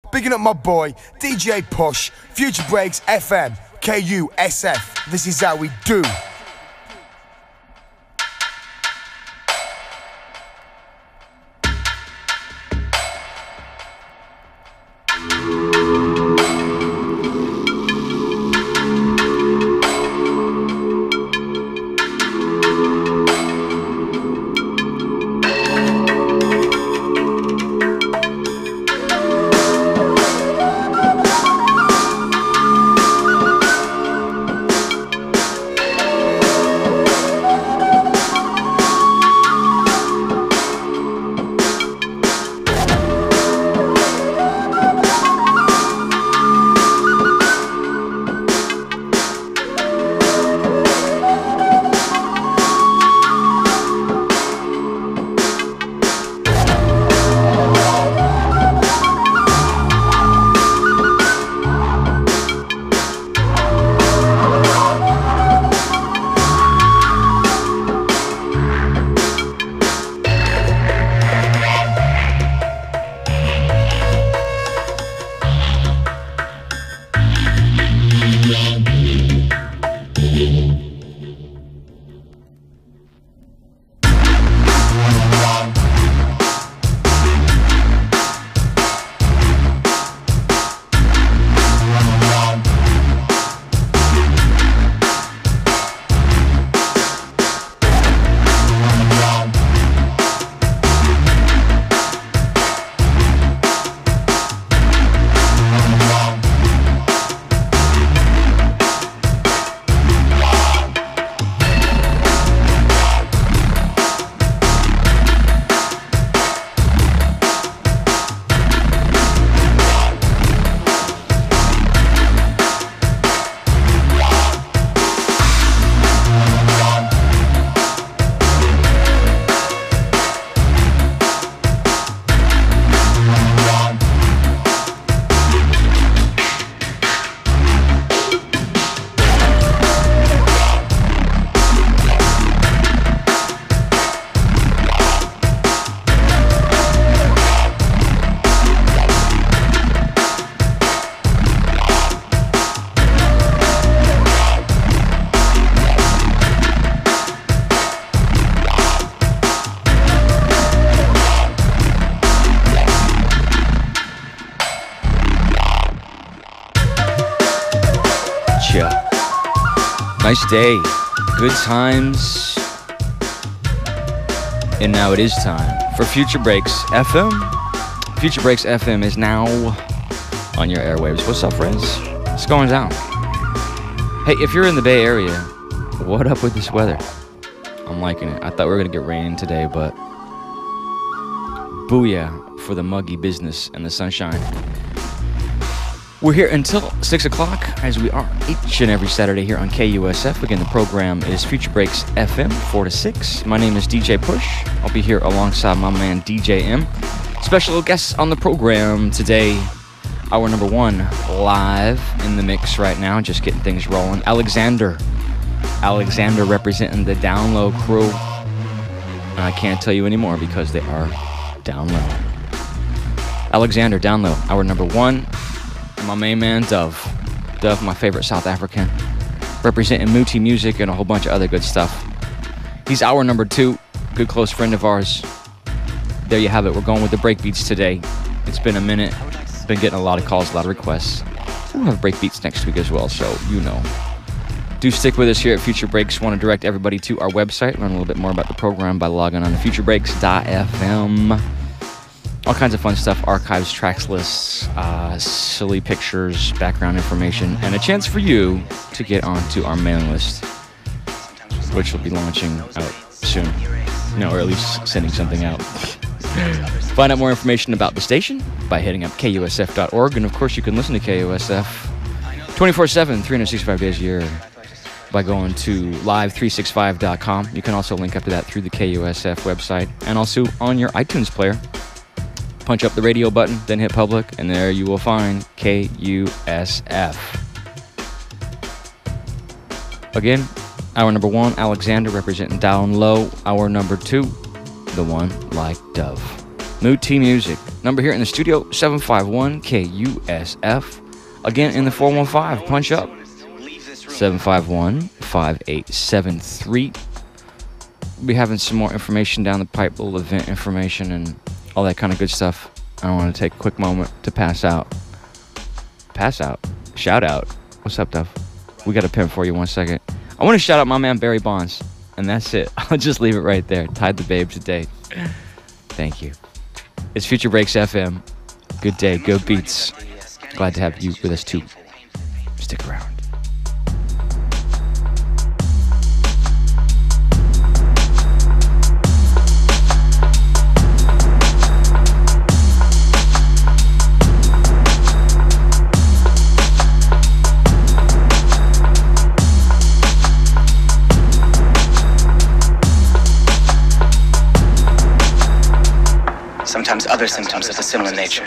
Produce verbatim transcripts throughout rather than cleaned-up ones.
Bigging up my boy, D J Push, Future Breaks F M, K U S F. This is how we do. Nice day, good times, and now it is time for Future Breaks F M. Future Breaks F M is now on your airwaves. What's up, friends? What's going down? Hey, if you're in the Bay Area, what up with this weather? I'm liking it. I thought we were gonna get rain today, but booyah for the muggy business and the sunshine. We're here until six o'clock, as we are each and every Saturday here on K U S F. Again, the program is Future Breaks F M, four to six. My name is D J Push. I'll be here alongside my man D J M. Special guests on the program today. Hour number one, live in the mix right now, just getting things rolling. Alexander. Alexander representing the Down Low crew. And I can't tell you anymore because they are down low. Alexander, Down Low, hour number one. And my main man, Dove. Dove, my favorite South African. Representing Muti Music and a whole bunch of other good stuff. He's hour number two. Good close friend of ours. There you have it. We're going with the breakbeats today. It's been a minute. Been getting a lot of calls, a lot of requests. We'll have breakbeats next week as well, so you know. Do stick with us here at Future Breaks. Want to direct everybody to our website. Learn a little bit more about the program by logging on to future breaks dot f m. All kinds of fun stuff, archives, tracks lists, uh, silly pictures, background information, and a chance for you to get onto our mailing list, which will be launching out soon. No, or at least sending something out. Find out more information about the station by hitting up K U S F dot org, and of course you can listen to K U S F twenty-four seven, three hundred sixty-five days a year by going to live three sixty-five dot com. You can also link up to that through the K U S F website, and also on your iTunes player. Punch up the radio button, then hit public, and there you will find K U S F. Again, hour number one, Alexander representing Down Low. Hour number two, the one like Dove. Mood T Music. Number here in the studio, seven five one K U S F. Again, in the four one five, punch up. seven five one, five eight seven three. We'll be having some more information down the pipe, little event information and all that kind of good stuff. I want to take a quick moment to pass out. Pass out? Shout out. What's up, Duff? We got a pin for you, one second. I want to shout out my man Barry Bonds, and that's it. I'll just leave it right there. Tied the babe to date. Thank you. It's Future Breaks F M. Good day, good beats. Glad to have you with us too. Stick around. Sometimes other symptoms of a similar nature.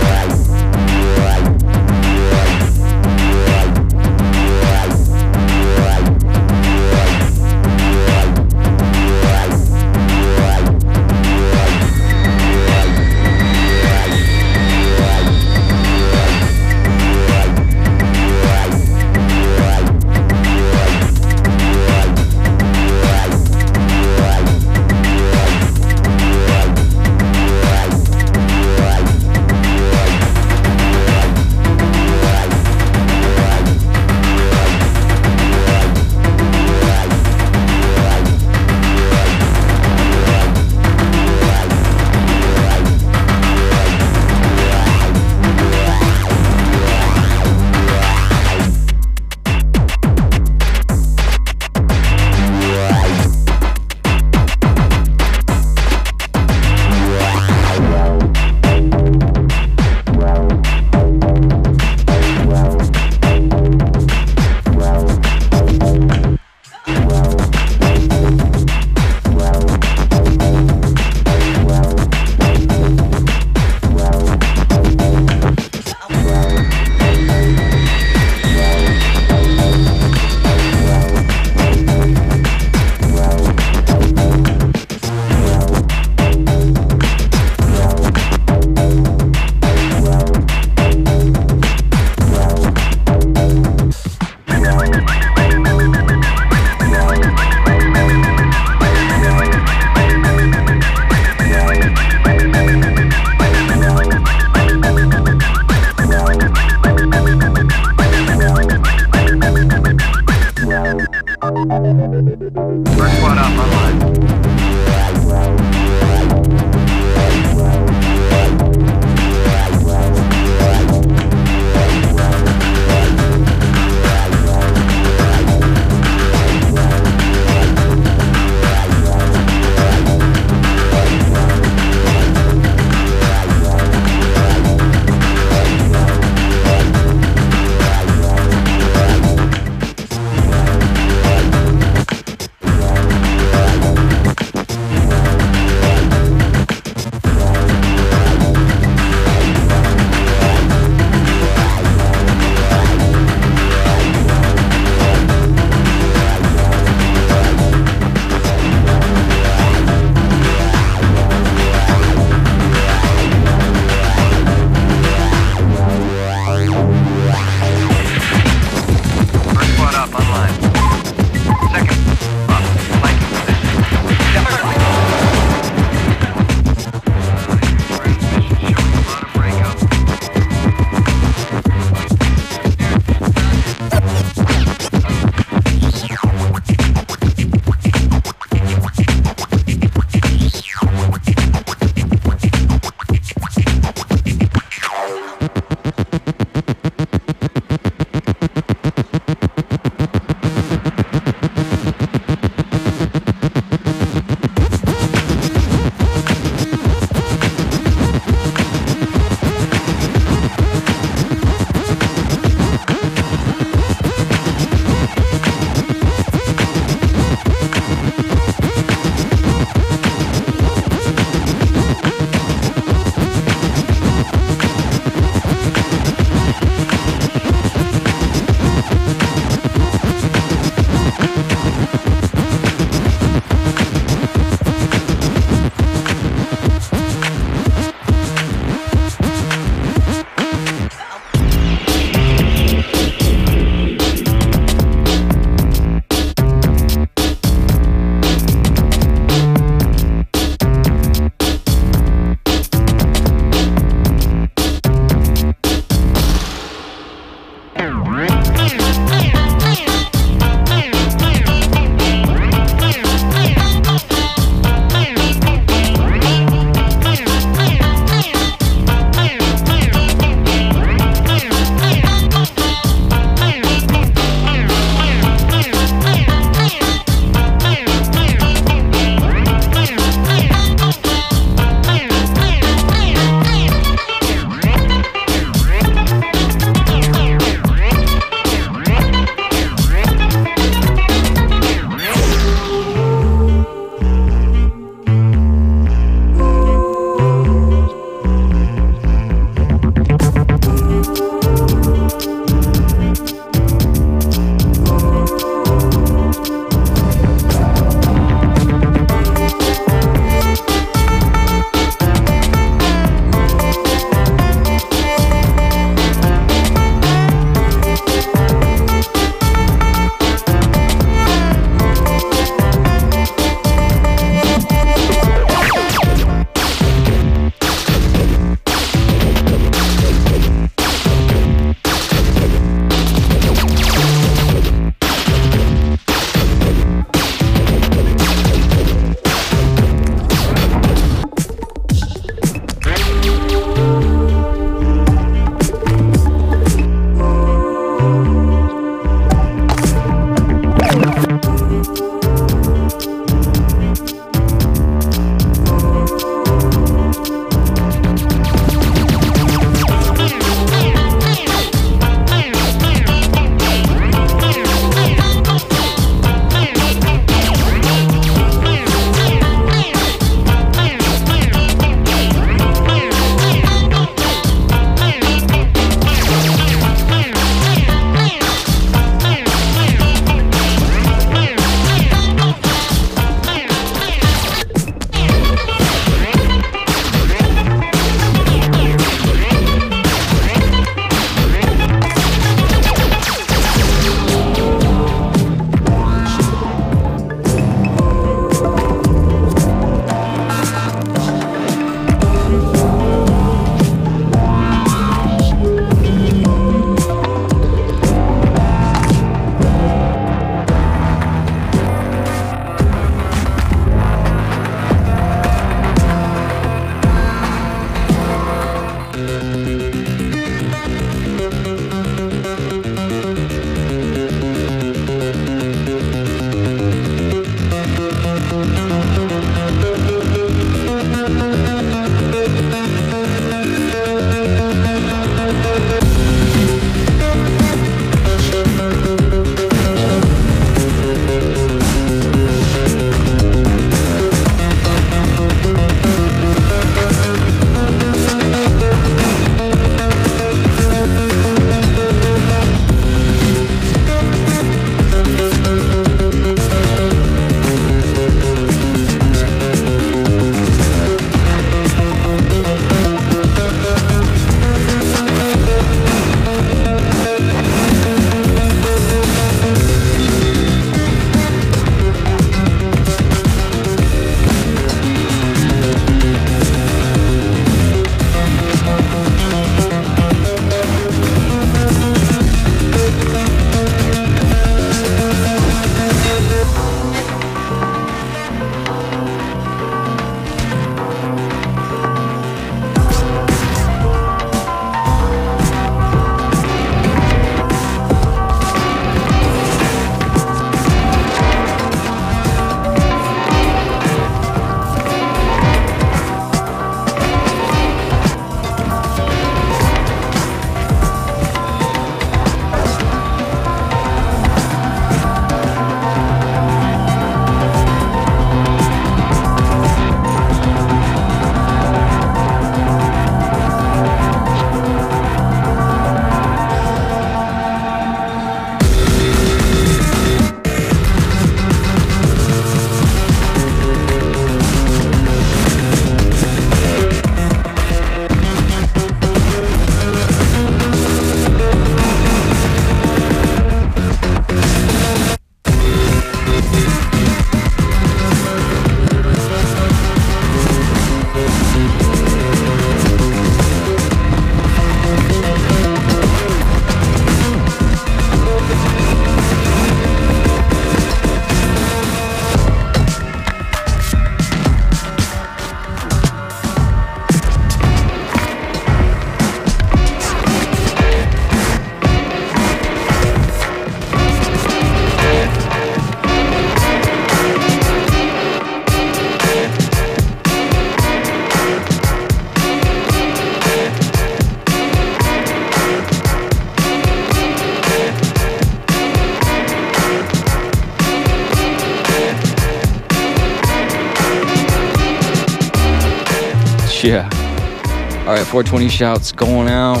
Yeah. All right, four twenty shouts going out.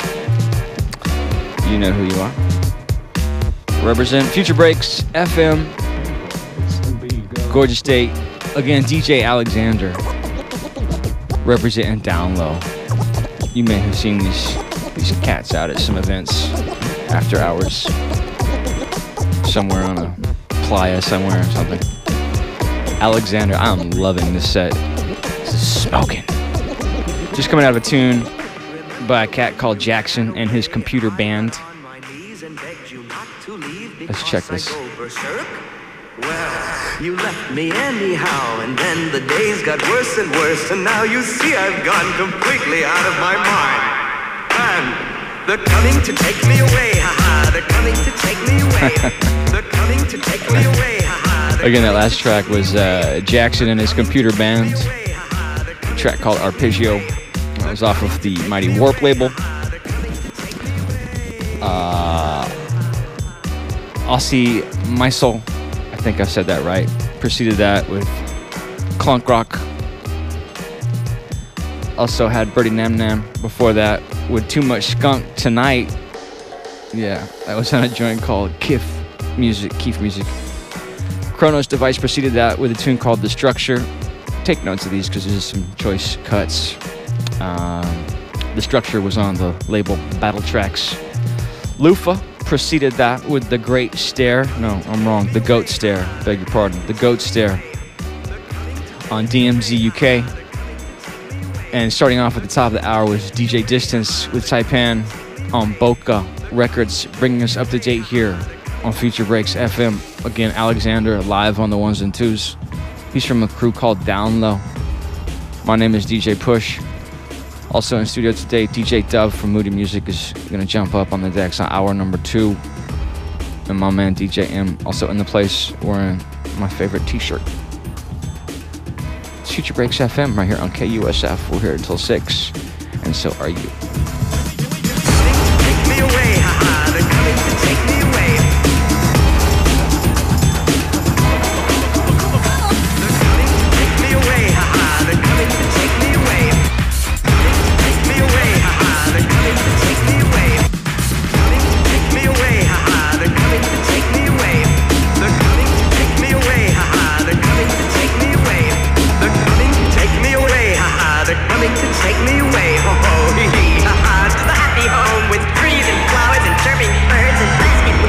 You know who you are. Represent Future Breaks F M. Gorgeous State. Again, D J Alexander. Representing Down Low. You may have seen these these cats out at some events after hours. Somewhere on a playa somewhere or something. Alexander, I'm loving this set. This is smoking. Just coming out of a tune by a cat called Jackson and his computer band. Let's check this. Well, you left me anyhow, and then the days got worse and worse, and now you see I've gone completely out of my mind. And they're coming to take me away, haha, they're coming to take me away. They're coming to take me away, haha. Again, that last track was uh, Jackson and his computer band. A track called Arpeggio. It was off of the Mighty Warp label. Uh, Aussie Meisel, I think I said that right. Preceded that with Clunk Rock. Also had Birdie Nam Nam before that with Too Much Skunk Tonight. Yeah, that was on a joint called Kif Music, Keef Music. Chronos Device preceded that with a tune called The Structure. Take notes of these because there's some choice cuts. Um, the Structure was on the label Battle Tracks. Lufa preceded that with The Great Stare. No, I'm wrong. The Goat Stare. Beg your pardon. The Goat Stare on D M Z U K. And starting off at the top of the hour was D J Distance with Taipan on Boca Records, bringing us up to date here on Future Breaks F M. Again, Alexander live on the ones and twos. He's from a crew called Down Low. My name is D J Push. Also in studio today, D J Dove from Moody Music is going to jump up on the decks on hour number two. And my man D J M also in the place wearing my favorite t-shirt. It's Future Breaks F M right here on K U S F. We're here until six, and so are you. Take me away, haha, they're coming to take me away. They're coming to take me away, haha, they're coming to take me away. Take me away, haha, they're coming to take me away. Take me away, haha, they're coming to take me away. They're coming to take me away, haha, they're coming to take me away. They're coming to take me away, haha, they're coming to take me away. Ho ho hee hee, haha, to the happy home with trees and flowers and chirping birds and basket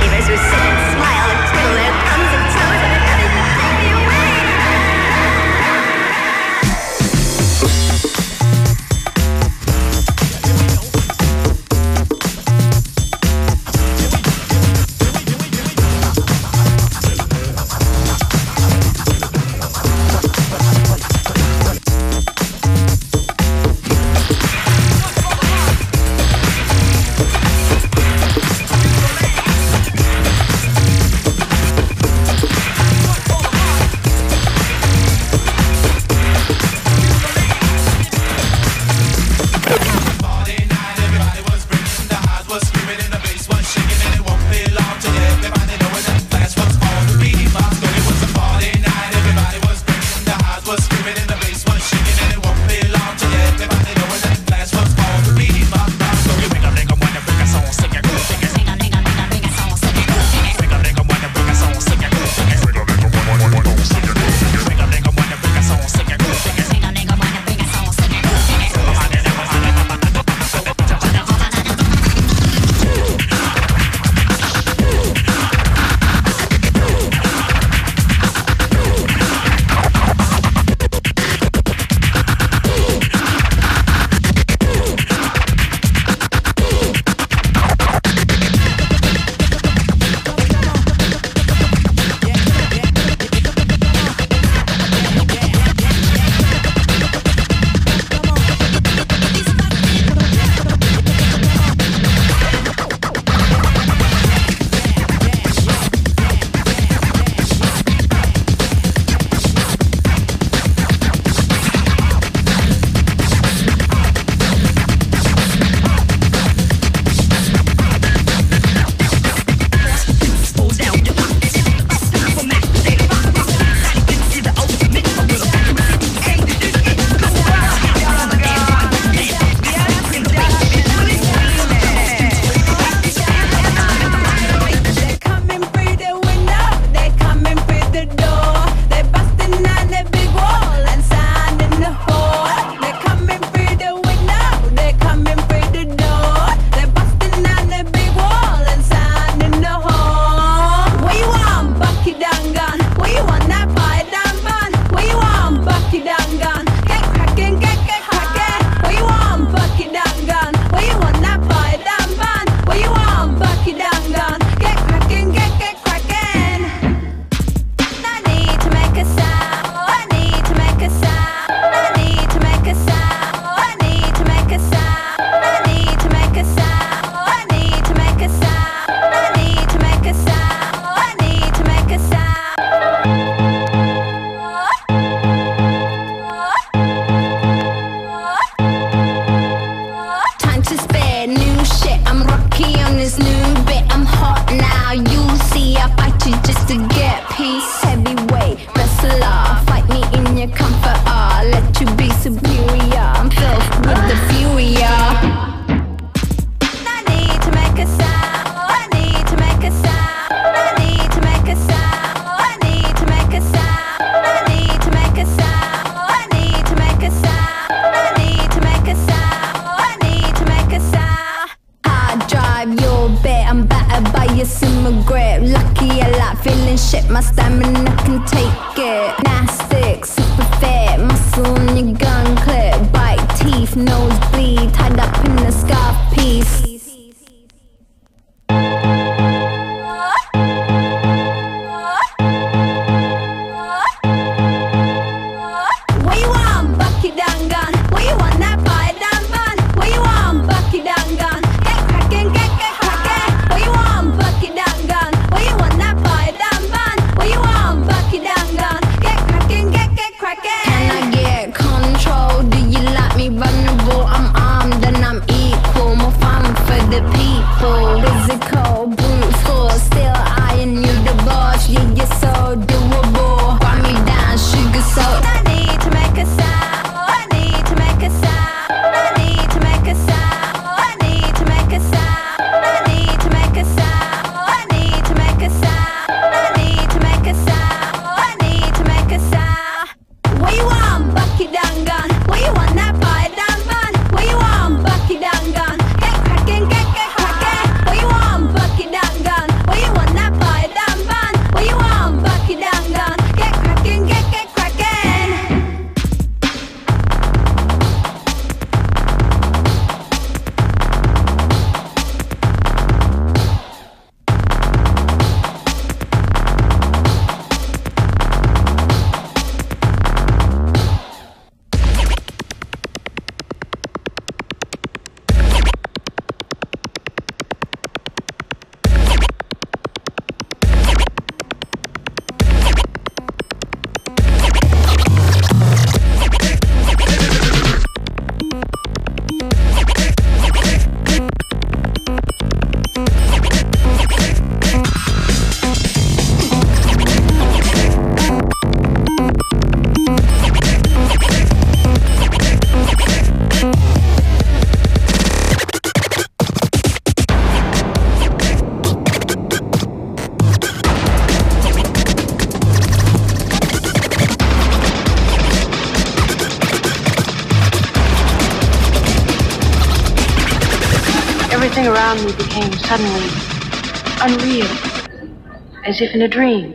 Everything around me became suddenly unreal, as if in a dream.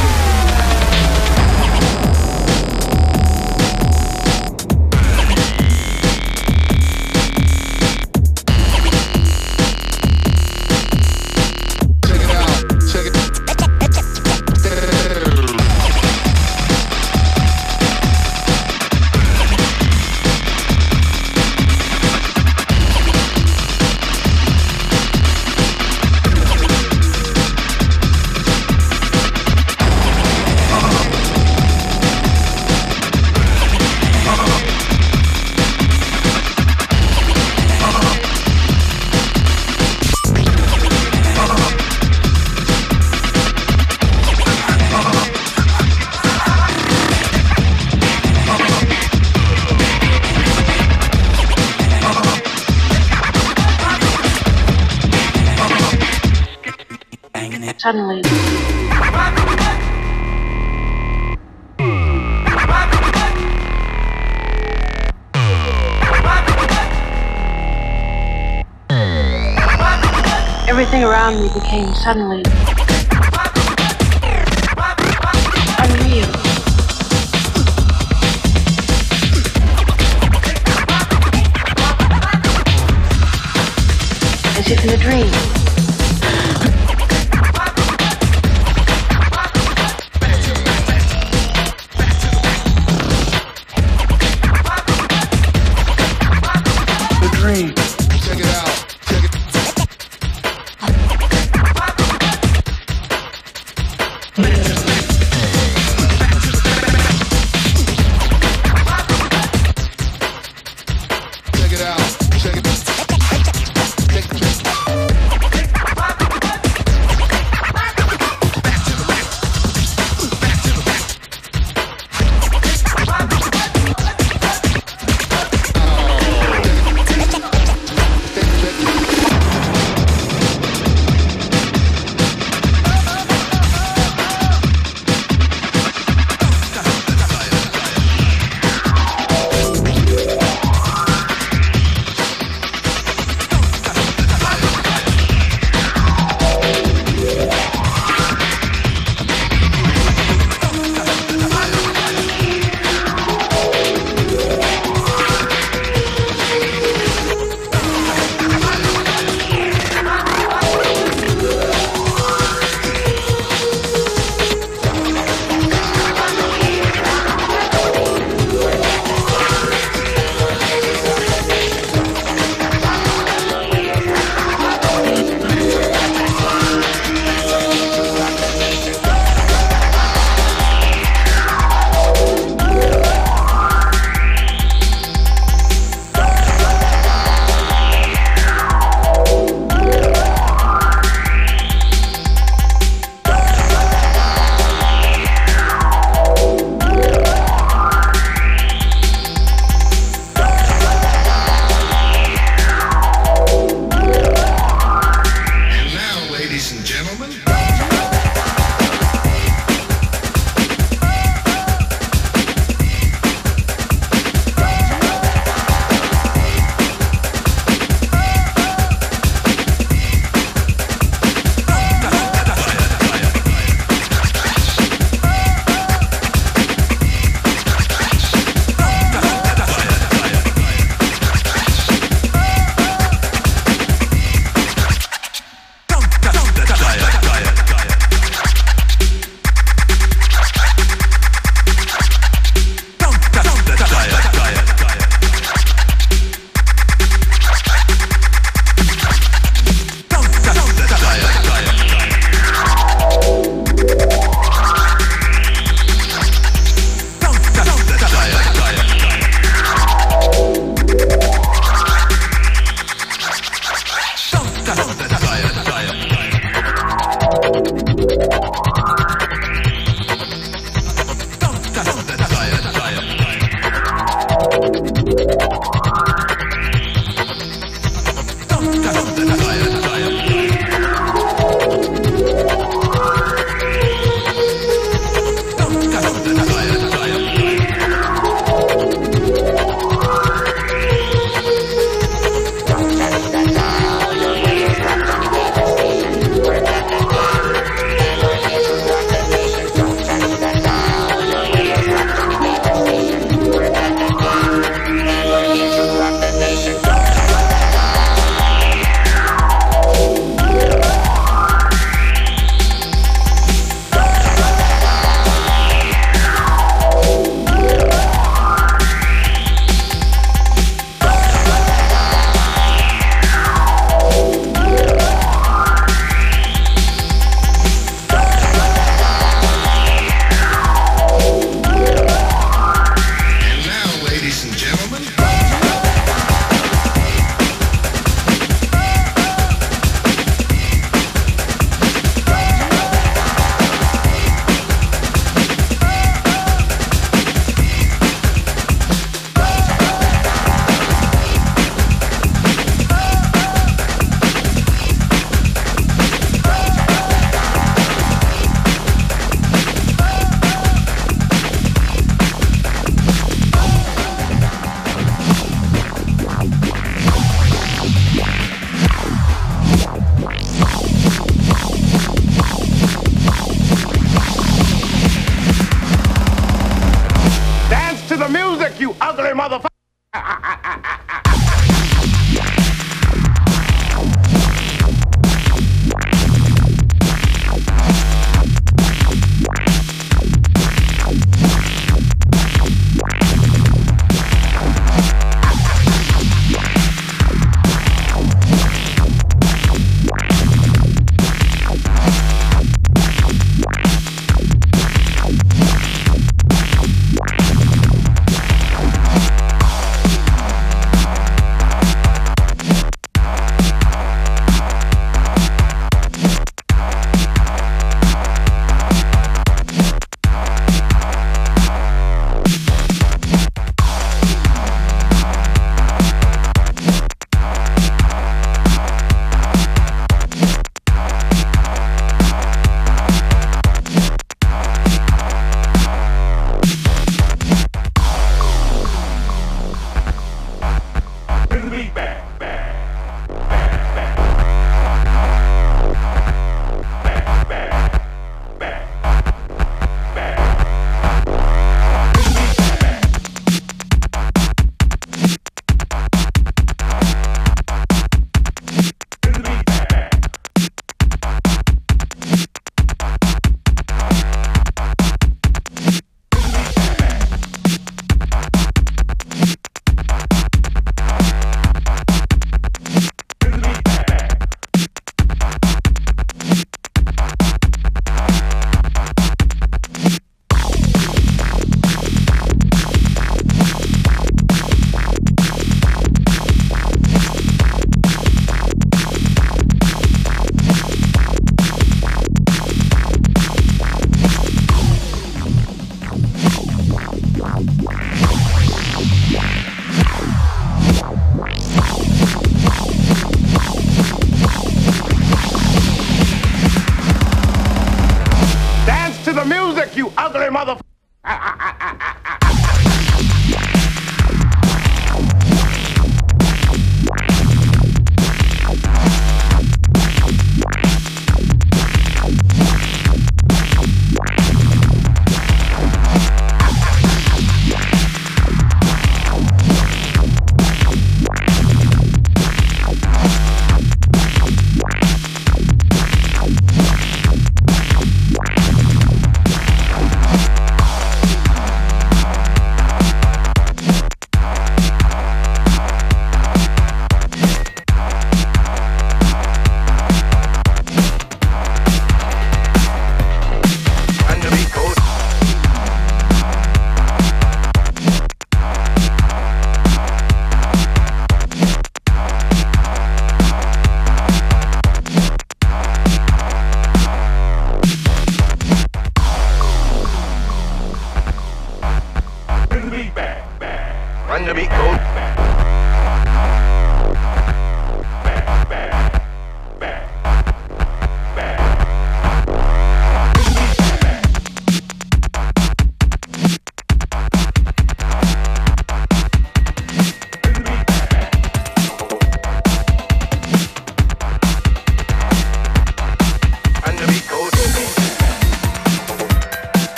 Suddenly, everything around me became suddenly unreal. As if in a dream.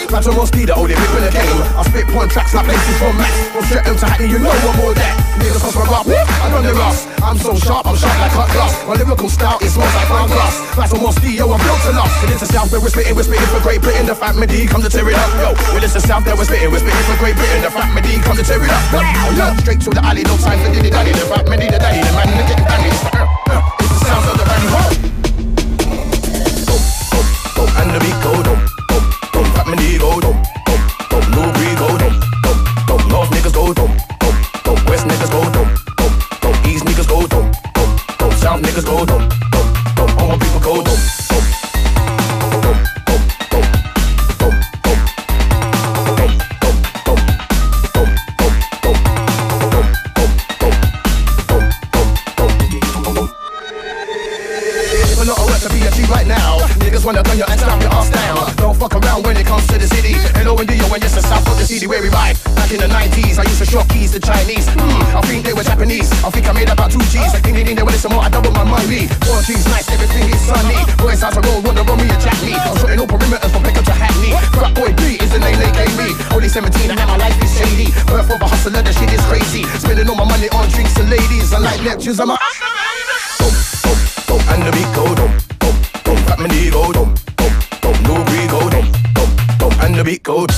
Battle more speed, only rip in the game. I spit point tracks like places from Max. From Streatham to Hackney, you know what more that. Niggas cross my rap, I done the rust. I'm so sharp, I'm sharp like hot glass. My lyrical style, it smells like fine glass. Battle more speed, yo, I'm built to last. And it's the South where we're spitting, we're spitting for Great Britain. The Fat Medi come to tear it up, yo. Well, it's the South that we're spitting, we're spitting for Great Britain. The Fat Medi come to tear it up, wow. Look, straight to the alley, no time for diddy daddy. The Fat Medi, the daddy, the man, the getting dandy. It's the uh, uh, it's the sounds of the rally home. Boom, boom, boom, and the beat go dum, dum, dum. Fat Medi go dum, dum, dum. New breed go dum, dum, dum. North niggas go dum, dum, dum. West niggas go dum, dum, dum. East niggas go dum, dum, dum. South niggas go dum, dum, dum. All my people go dum, dum. Right now, niggas wanna turn your and stamp your ass down. Don't fuck around when it comes to the city. Hello and Dio, and yes, the south of the city where we ride. Back in the nineties, I used to shock keys to Chinese. Hmm, I think they were Japanese. I think I made about two G's. I think they think they wanted some more. I doubled my money. Four G's nice, everything is sunny. Boys out to roll, wanna run me and jack me. I'm shooting all perimeters from Peckham to Hackney. Crap Boy B is the name they gave me. Only seventeen, and now my life is shady. Birth of a hustler, the shit is crazy. Spending all my money on drinks and ladies. I like lectures, I'm a boom, boom, boom, and the beat go dum. Fat Medi go dum, dum, dum. New breed go dum, dum, dum. And the beat go.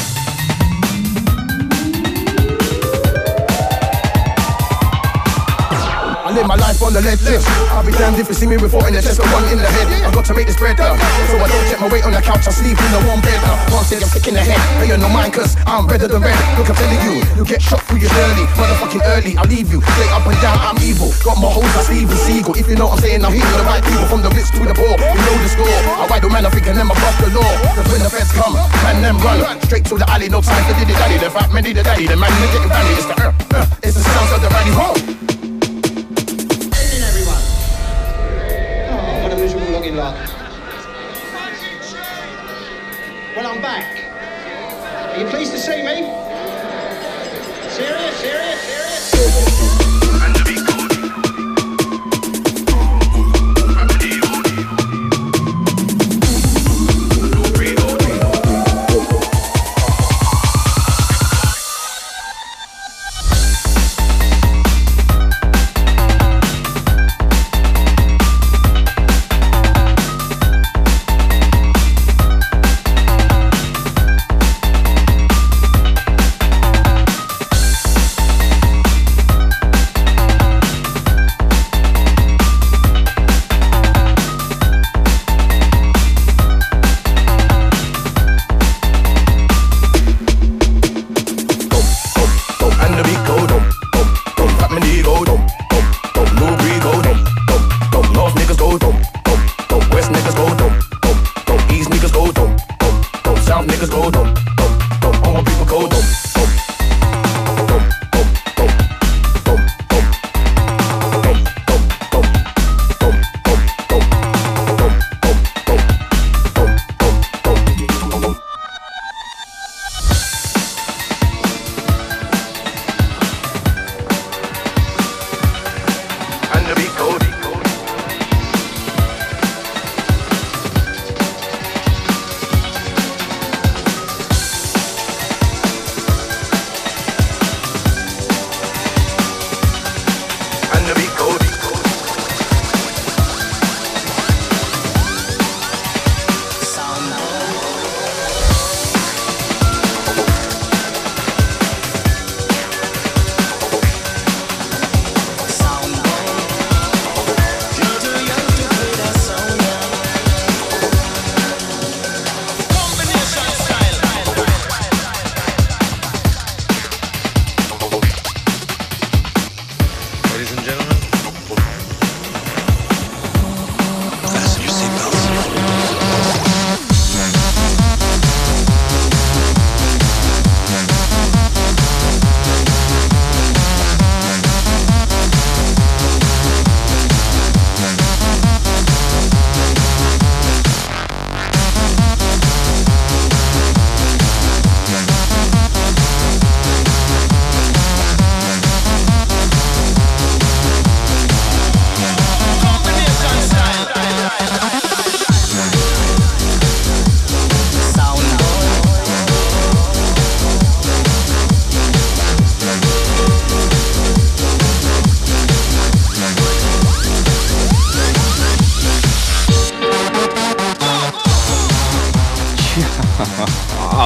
I live my life on the lead lift. I'll be damned if you see me with four in the chest or one in the head. I've got to make this bread uh, so I don't check my weight on the couch. I sleep in the warm bed uh, Can't say I'm sick in the head. Hey, you no mind cause I'm redder than red. Look, I'm telling you, you get shot through your early. Motherfucking early, I'll leave you straight up and down, I'm evil. Got my hoes like Steven Seagal. If you know what I'm saying, I'm here with the right people. From the rich to the poor, you know the score. I white man, I'm thinking them above the law. Cause when the feds come, man them run straight to the alley, no time for diddy daddy. The Fat Medi, the daddy, the man, the getting dandy. It's the uh, uh, it's the sounds of the rally home. Looking lot. Well, I'm back. Are you pleased to see me? Serious, serious, serious?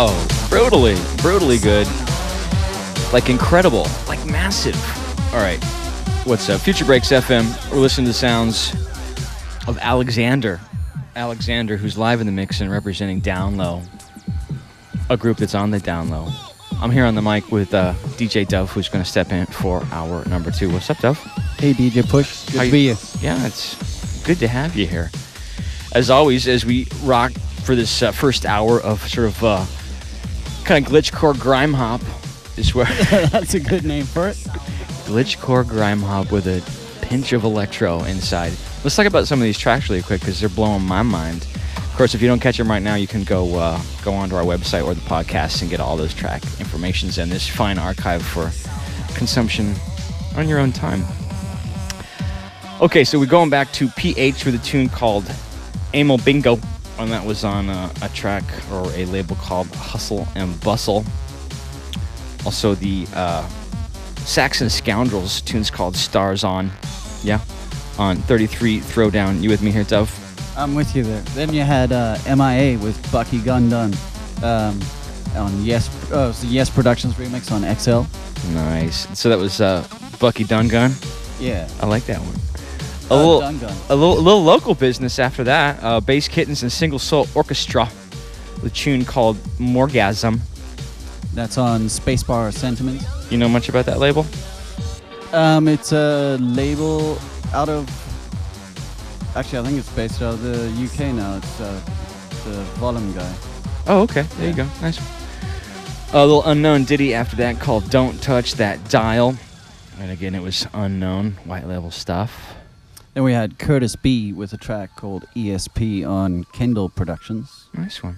Oh, brutally, brutally good. Like incredible, like massive. All right, what's up? Future Breaks F M. We're listening to the sounds of Alexander. Alexander, who's live in the mix and representing Down Low, a group that's on the Down Low. I'm here on the mic with uh, D J Dove, who's going to step in for hour number two. What's up, Dove? Hey, D J Push. Good How to you- be here. Yeah, it's good to have you here. As always, as we rock for this uh, first hour of sort of uh, kind of glitchcore grime hop, is where That's a good name for it. glitchcore grime hop with a pinch of electro inside. Let's talk about some of these tracks really quick because they're blowing my mind. Of course, if you don't catch them right now, you can go uh, go onto our website or the podcast and get all those track informations and this fine archive for consumption on your own time. Okay, so we're going back to P H with a tune called Amel Bingo, and that was on uh, a track or a label called Hustle and Bustle. Also, the uh, Saxon Scoundrels tune's called Stars On. Yeah, on thirty-three Throwdown. You with me here, Dove? I'm with you there. Then you had uh, M I A with Bucky Gundun um, on Yes, oh, it's the Yes Productions remix on X L. Nice. So that was uh, Bucky Dungun. Yeah. I like that one. A Uh, little, Dun Gun. a little, a little local business after that. Uh, Bass Kittens and Single Soul Orchestra with a tune called Morgasm. That's on Spacebar Sentiment. You know much about that label? Um, it's a label out of. Actually, I think it's based out of the U K now. It's uh, the Volume guy. Oh, okay. There you go. Nice one. A little unknown ditty after that called Don't Touch That Dial. And again, it was unknown, white label stuff. Then we had Curtis B with a track called E S P on Kendall Productions. Nice one.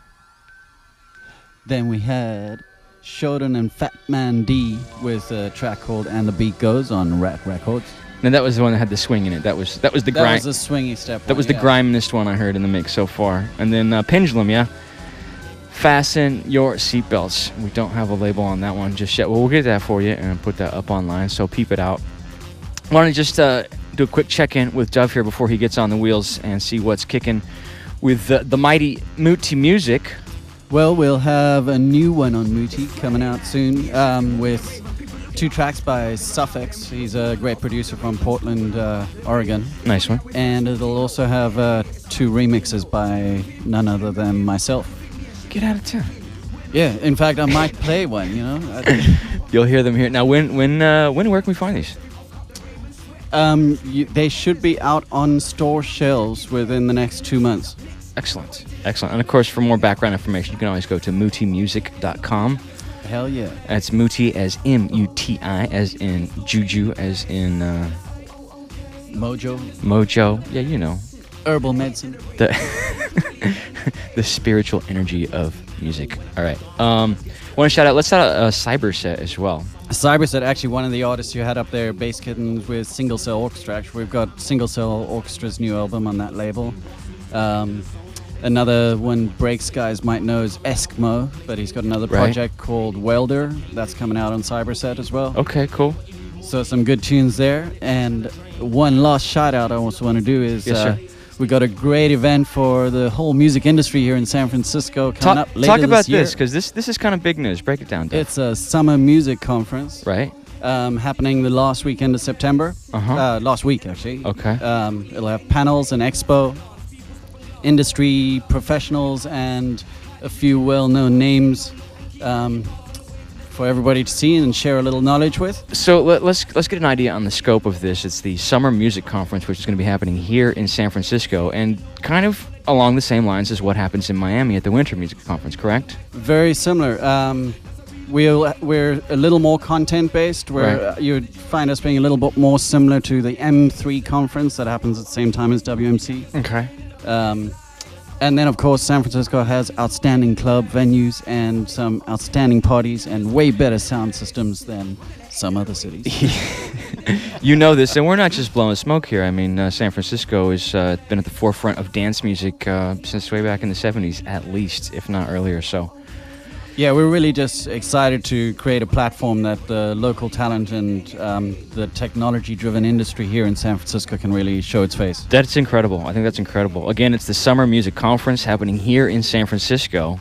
Then we had Shodan and Fat Man D with a track called And the Beat Goes on Rat Records. And that was the one that had the swing in it. That was that was the That grind. was a swingy step. That one, was the yeah. grimiest one I heard in the mix so far. And then uh, Pendulum, yeah. Fasten your seatbelts. We don't have a label on that one just yet. Well, we'll get that for you and put that up online, so peep it out. I want to just uh, do a quick check-in with Dove here before he gets on the wheels and see what's kicking with uh, the mighty Muti Music. Well, we'll have a new one on Muti coming out soon um, with two tracks by Suffix. He's a great producer from Portland, uh, Oregon. Nice one. And it'll also have uh, two remixes by none other than myself. Get out of town. Yeah, in fact, I might play one, you know. I- You'll hear them here. Now, when, when, uh, when, where can we find these? um, you, they should be out on store shelves within the next two months. Excellent. Excellent. And of course, for more background information, you can always go to muti music dot com. Hell yeah. That's Muti as M U T I, as in Juju, as in uh, Mojo, Mojo. Yeah, you know. herbal medicine. The the spiritual energy of music. All right. Um, want to shout out, let's shout out uh, Cyberset as well. Cyberset, actually one of the artists you had up there, Bass Kittens with Single Cell Orchestra. Actually, we've got Single Cell Orchestra's new album on that label. Um, another one Breaks guys might know is Eskimo, but he's got another Right. project called Welder that's coming out on Cyberset as well. Okay, cool. So some good tunes there. And one last shout out I also want to do is Yes, uh, sir. we got a great event for the whole music industry here in San Francisco coming Talk, up later talk about this year. this, because this, this is kind of big news. Break it down, Dave. It's a summer music conference. Right? Um, happening the last weekend of September. Uh-huh. Uh, last week, actually. Okay. Um, it'll have panels and expo, industry professionals, and a few well-known names um, for everybody to see and share a little knowledge with. So let, let's let's get an idea on the scope of this. It's the Summer Music Conference, which is going to be happening here in San Francisco, and kind of along the same lines as what happens in Miami at the Winter Music Conference, correct? Very similar. Um, we'll, we're a little more content-based, where Right. uh, you'd find us being a little bit more similar to the M three conference that happens at the same time as W M C. Okay. Um, and then, of course, San Francisco has outstanding club venues and some outstanding parties and way better sound systems than some other cities. You know this, and we're not just blowing smoke here. I mean, uh, San Francisco has uh, been at the forefront of dance music uh, since way back in the seventies, at least, if not earlier. So, Yeah, we're really just excited to create a platform that the local talent and um, the technology-driven industry here in San Francisco can really show its face. that's incredible. I think that's incredible. Again, it's the Summer Music Conference happening here in San Francisco.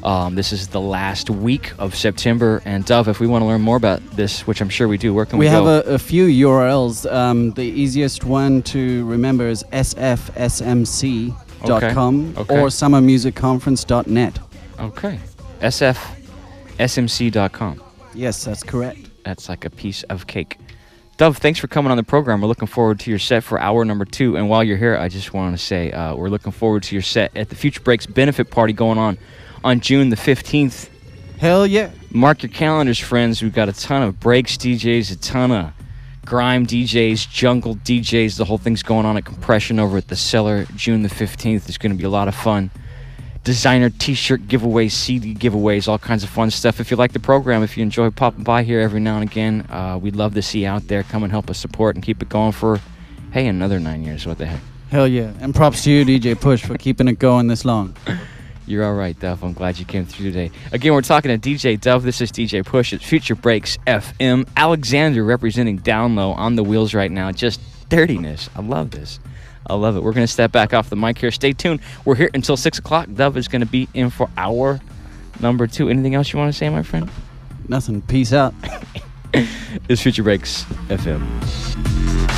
Um, this is the last week of September. And Dove, if we want to learn more about this, which I'm sure we do, where can we, We go? have a, a few U R Ls. Um, the easiest one to remember is s f s m c dot com Okay, okay. or summer music conference dot net. Okay. S F S M C dot com. Yes, that's correct. That's like a piece of cake. Dove, thanks for coming on the program. We're looking forward to your set for hour number two. And while you're here, I just want to say uh, we're looking forward to your set at the Future Breaks benefit party going on on June the fifteenth. Hell yeah. Mark your calendars, friends. We've got a ton of breaks D Js, a ton of grime D Js, jungle D Js. The whole thing's going on at Compression over at the Cellar June the fifteenth. It's going to be a lot of fun. Designer t-shirt giveaways, C D giveaways, all kinds of fun stuff. If you like the program, if you enjoy popping by here every now and again, uh, we'd love to see you out there. Come and help us support and keep it going for, hey, another nine years. What the heck? Hell yeah. And props to you, D J Push, for keeping it going this long. You're all right, Dove. I'm glad you came through today. Again, we're talking to D J Dove. This is D J Push. It's Future Breaks F M. Alexander representing Down Low on the wheels right now. Just dirtiness. I love this. I love it. We're going to step back off the mic here. Stay tuned. We're here until six o'clock. Dove is going to be in for hour number two. Anything else you want to say, my friend? Nothing. Peace out. It's Future Breaks F M.